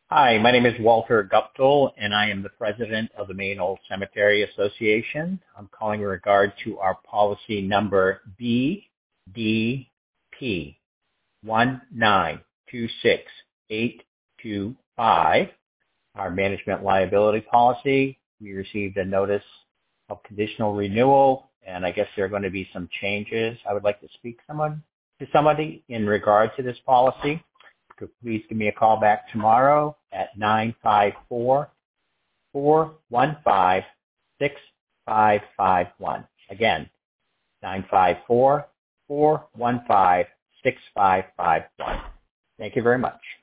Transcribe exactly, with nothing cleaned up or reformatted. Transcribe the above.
Hi, my name is Walter Guptill, and I am the president of the Maine Old Cemetery Association. I'm calling in regard to our policy number B D P one nine two six eight two five, our management liability policy. We received a notice of conditional renewal, and I guess there are going to be some changes. I would like to speak someone to somebody in regard to this policy. Could please give me a call back tomorrow at nine five four, four one five, six five five one. Again, nine five four, four one five, six five five one. Thank you very much.